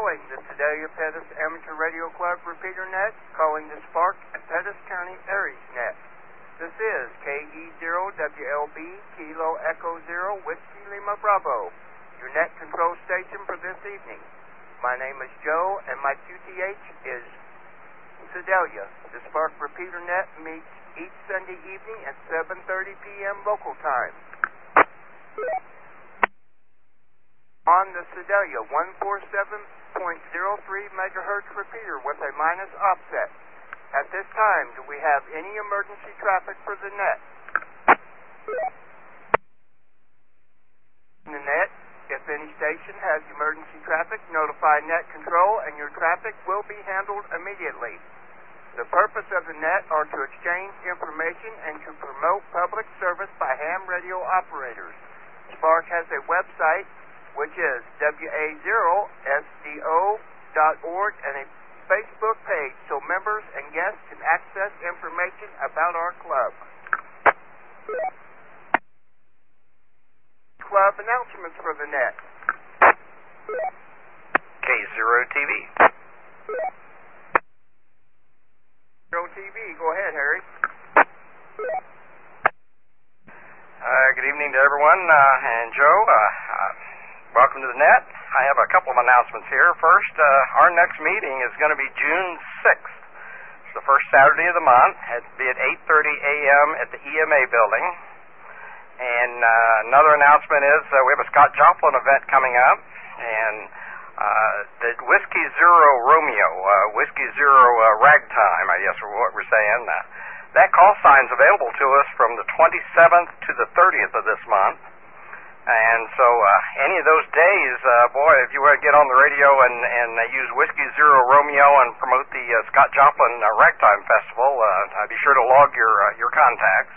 calling the Sedalia Pettis Amateur Radio Club repeater net, calling the Spark and Pettis County Aries net. This is KE0WLB Kilo Echo 0 Whiskey Lima Bravo, your net control station for this evening. My name is Joe, and my QTH is Sedalia. The Spark repeater net meets each Sunday evening at 7:30 p.m. local time. On the Sedalia 147.03 megahertz repeater with a minus offset. At this time, do we have any emergency traffic for the net? In the net, if any station has emergency traffic, notify net control and your traffic will be handled immediately. The purpose of the net are to exchange information and to promote public service by ham radio operators. Spark has a website, which is wa0sdo.org, and a Facebook page so members and guests can access information about our club. Club announcements for the net. K0TV. K0TV, go ahead, Harry. Good evening to everyone, and Joe, welcome to the net. I have a couple of announcements here. First, our next meeting is going to be June 6th. It's the first Saturday of the month. It'll be at 8:30 a.m. at the EMA building. And another announcement is we have a Scott Joplin event coming up, and the Whiskey Zero Romeo, Whiskey Zero Ragtime, I guess, is what we're saying. That call sign's available to us from the 27th to the 30th of this month. And so any of those days, boy, if you want to get on the radio and use Whiskey Zero Romeo and promote the Scott Joplin Ragtime Festival, be sure to log your contacts.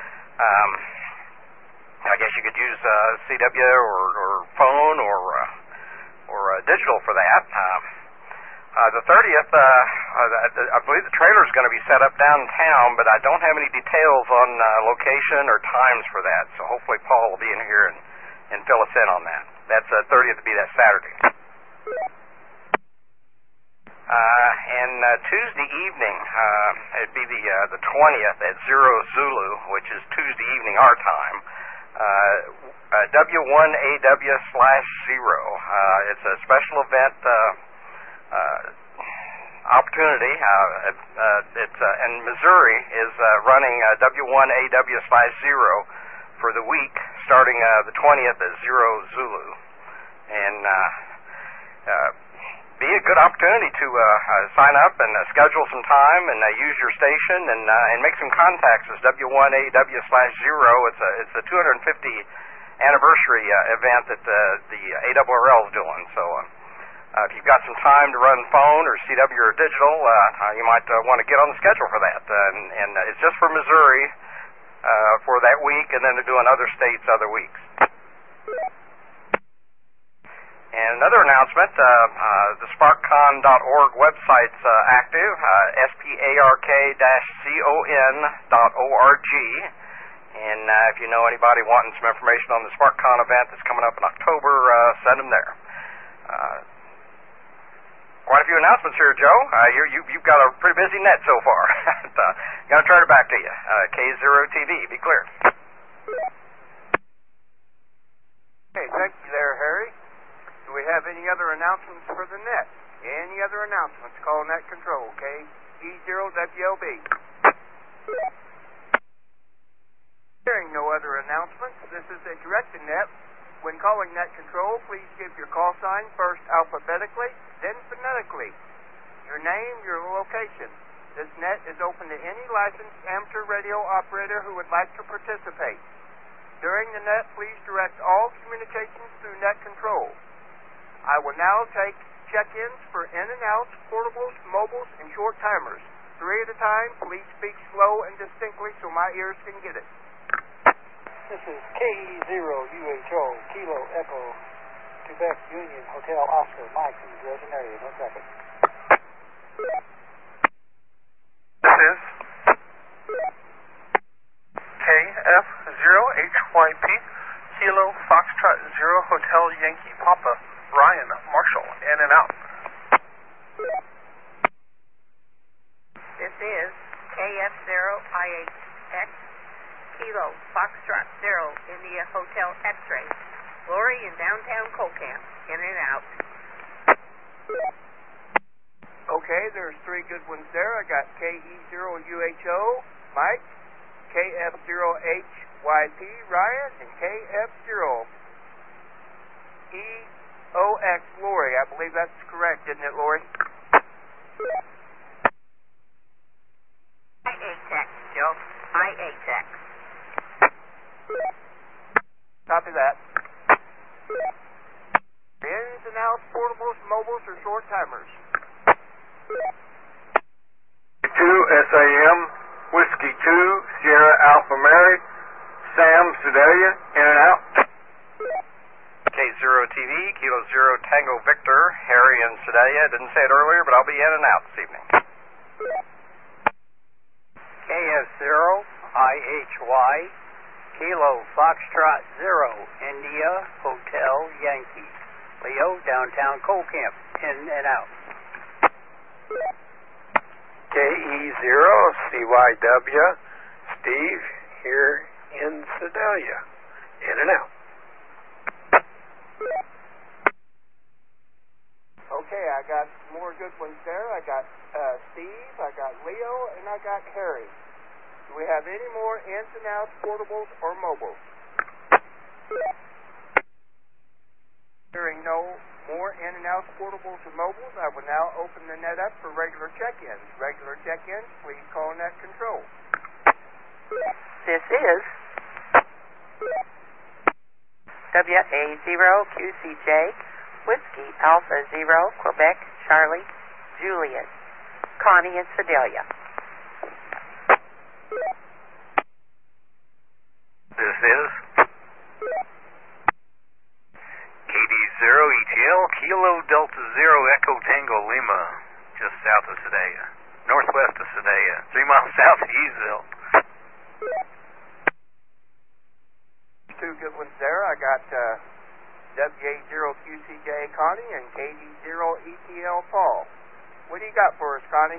I guess you could use CW or phone or digital for that. The 30th, I believe the trailer is going to be set up downtown, but I don't have any details on location or times for that. So hopefully Paul will be in here and fill us in on that. That's 30th to be that Saturday. And Tuesday evening, it'd be the 20th at Zero Zulu, which is Tuesday evening our time. W1AW/0. It's a special event opportunity. And Missouri is running W1AW/0 for the week, starting the 20th at Zero Zulu. And be a good opportunity to sign up and schedule some time and use your station and make some contacts as W1AW/0. It's a 250 anniversary event that the ARRL is doing. So if you've got some time to run phone or CW or digital, you might want to get on the schedule for that. And it's just for Missouri for that week, and then they're doing other states other weeks. And another announcement, the SparkCon.org website's active, spark-con.org. And if you know anybody wanting some information on the SparkCon event that's coming up in October, send them there. Quite a few announcements here, Joe. You've got a pretty busy net so far. Going to turn it back to you. K0TV, be clear. Okay, thank you there, Harry. Do we have any other announcements for the net? Any other announcements? Call net control, E0WLB. Hearing no other announcements, this is a directed net. When calling net control, please give your call sign first alphabetically, then phonetically. Your name, your location. This net is open to any licensed amateur radio operator who would like to participate. During the net, please direct all communications through net control. I will now take check-ins for in and outs, portables, mobiles, and short timers. 3 at a time. Please speak slow and distinctly so my ears can get it. This is KE0UHO, Kilo Echo, Quebec Union Hotel Oscar, Mike in the Dresden area, no traffic. This is KF0HYP, Kilo Foxtrot 0 Hotel Yankee Papa, Ryan Marshall, in and out. IHX, Kilo Foxtrot 0, India Hotel X-Ray, Lori in downtown Colcamp, in and out. Okay, there's three good ones there. I got KE0UHO, Mike, KF0HYP, Ryan, and KF0EOX, Lori. I believe that's correct, isn't it, Lori? IHX, Joe. IHX. Copy that. Ins and outs, portables, mobiles, or short timers. 2 SAM, Whiskey 2, Sierra Alpha Mary, Sam, Sedalia, in and out. K0 TV, Kilo 0 Tango Victor, Harry and Sedalia. Didn't say it earlier, but I'll be in and out this evening. KF0, IHY, Kilo Foxtrot 0, India Hotel Yankee, Leo, downtown Colcamp, in and out. KE0, CYW, Steve, here in Sedalia, in and out. Okay, I got more good ones there. I got Steve, I got Leo, and I got Harry. Do we have any more ins and outs, portables, or mobiles? Hearing no more in and outs, portables, or mobiles, I will now open the net up for regular check-ins. Regular check-ins, please call net control. This is WA0QCJ, Whiskey Alpha 0, Quebec, Charlie, Juliet, Connie, and Sedalia. This is KD0 ETL, Kilo Delta 0 Echo Tango Lima, just south of Sedalia, northwest of Sedalia, 3 miles south of Eastville. Two good ones there. I got WA0QCJ Connie and KD0ETL Paul. What do you got for us, Connie?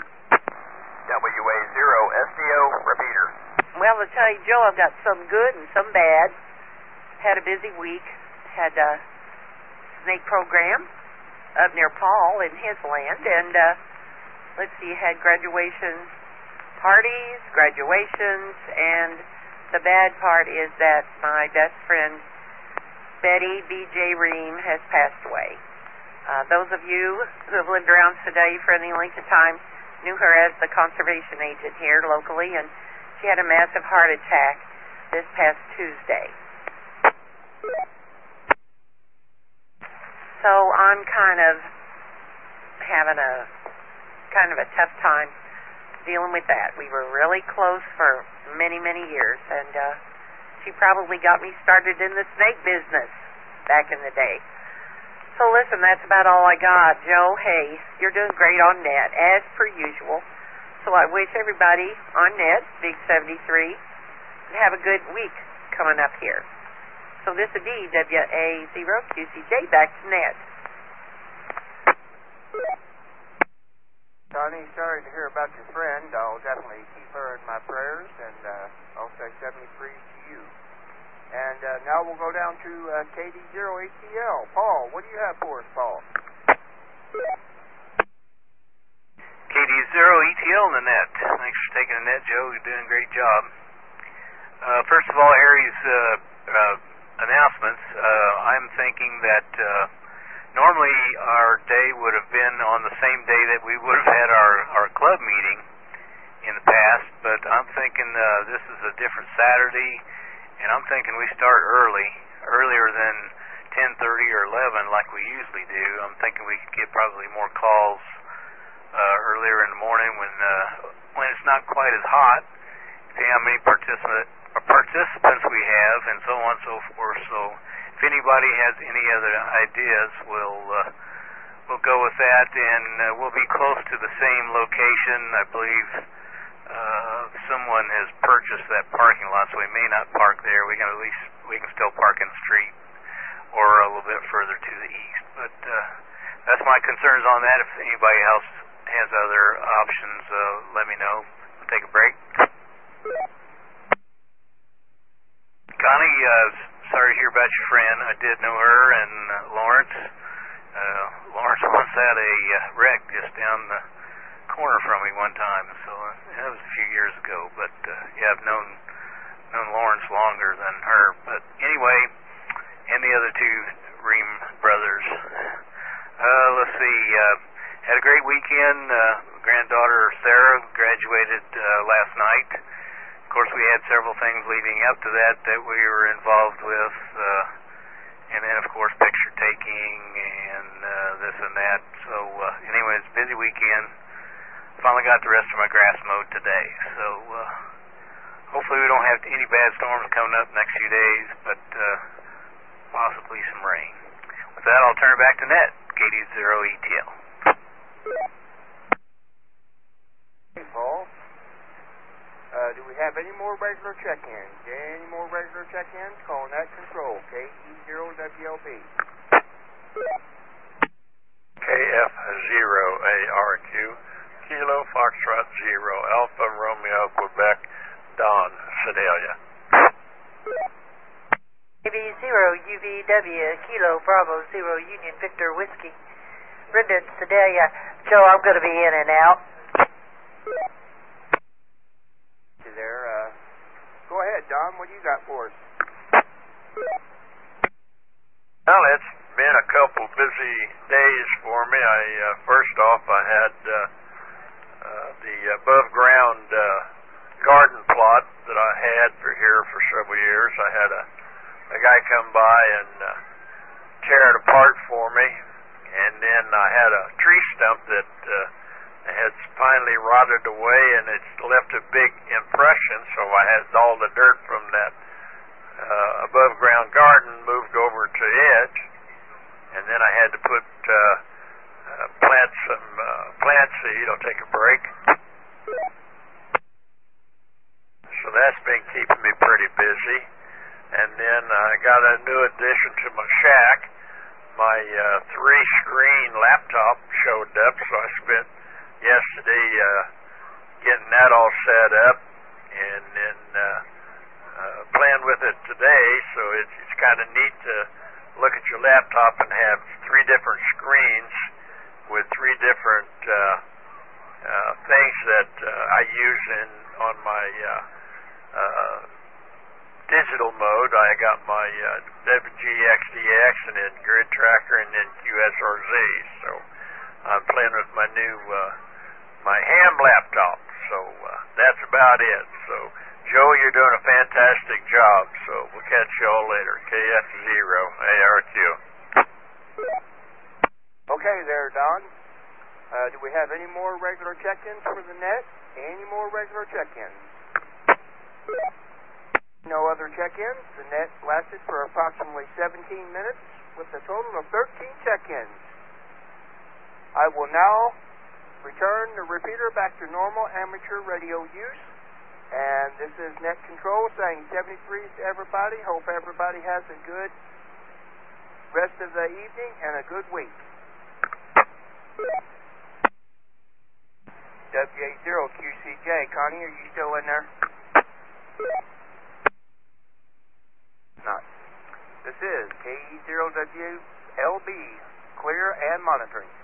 WA0SDO Repeater. Well, to tell you, Joe, I've got some good and some bad. Had a busy week. Had a snake program up near Paul in his land. And let's see, had graduation parties, graduations, and the bad part is that my best friend, Betty B.J. Ream, has passed away. Those of you who have lived around Sedalia for any length of time knew her as the conservation agent here locally, and she had a massive heart attack this past Tuesday. So I'm kind of having a tough time dealing with that. We were really close for many, many years, and she probably got me started in the snake business back in the day. So listen, that's about all I got. Joe, hey, you're doing great on net, as per usual. So I wish everybody on net, Big 73, have a good week coming up here. So this is WA0QCJ, back to net. Connie, sorry to hear about your friend. I'll definitely keep her in my prayers, and I'll say 73 to you. And now we'll go down to KD0ATL. Paul, what do you have for us, Paul? KD0ETL in the net. Thanks for taking the net, Joe. You're doing a great job. First of all, Harry's announcements. I'm thinking that normally our day would have been on the same day that we would have had our club meeting in the past, but I'm thinking this is a different Saturday, and I'm thinking we start earlier than 10:30 or 11 like we usually do. I'm thinking we could get probably more calls earlier in the morning when it's not quite as hot. See how many participants we have, and so on and so forth. So if anybody has any other ideas, we'll go with that, and we'll be close to the same location. I believe someone has purchased that parking lot, so we may not park there. We can still park in the street or a little bit further to the east. But that's my concerns on that. If anybody else has other options, let me know. We'll take a break. Connie, sorry to hear about your friend. I did know her and Lawrence. Lawrence once had a wreck just down the corner from me one time, so that was a few years ago. But yeah, I've known Lawrence longer than her. But anyway, and the other two Ream brothers. Let's see. Had a great weekend. Granddaughter Sarah graduated last night. Of course, we had several things leading up to that we were involved with, and then, of course, picture taking and this and that. So, anyway, it's a busy weekend. Finally got the rest of my grass mowed today. So, hopefully we don't have any bad storms coming up next few days, but possibly some rain. With that, I'll turn it back to Net, KD0ETL. Hey, Paul. Do we have any more regular check-ins? Any more regular check-ins? Call Net Control, KE0WLB. KF0ARQ, Kilo Foxtrot 0, Alpha Romeo Quebec, Don Sedalia. AB0UVW, Kilo Bravo 0, Union Victor Whiskey, Brendan Sedalia. Joe, I'm going to be in and out. There. Go ahead, Don. What do you got for us? Well, it's been a couple busy days for me. First off, I had the above ground garden plot that I had for here for several years. I had a guy come by and tear it apart for me, and then I had a tree stump that had finally rotted away, and it's left a big impression, so I had all the dirt from that above ground garden moved over to it, and then I had to put plant some plant seed. I'll take a break. So that's been keeping me pretty busy. And then I got a new addition to my shack. My 3-screen laptop showed up, so I spent yesterday getting that all set up, and then playing with it today. So it's kind of neat to look at your laptop and have 3 different screens with 3 different things that I use on my digital mode. I got my WGXDX and then Grid Tracker and then QSRZ. So I'm playing with my new my ham laptop. So that's about it. So Joe, you're doing a fantastic job. So we'll catch you all later. KF0ARQ. Okay there, Don. Do we have any more regular check-ins for the net? Any more regular check-ins? No other check-ins. The net lasted for approximately 17 minutes with a total of 13 check-ins. I will now return the repeater back to normal amateur radio use. And this is Net Control saying 73 to everybody. Hope everybody has a good rest of the evening and a good week. WA0QCJ. Connie, are you still in there? Not. This is KE0WLB, clear and monitoring.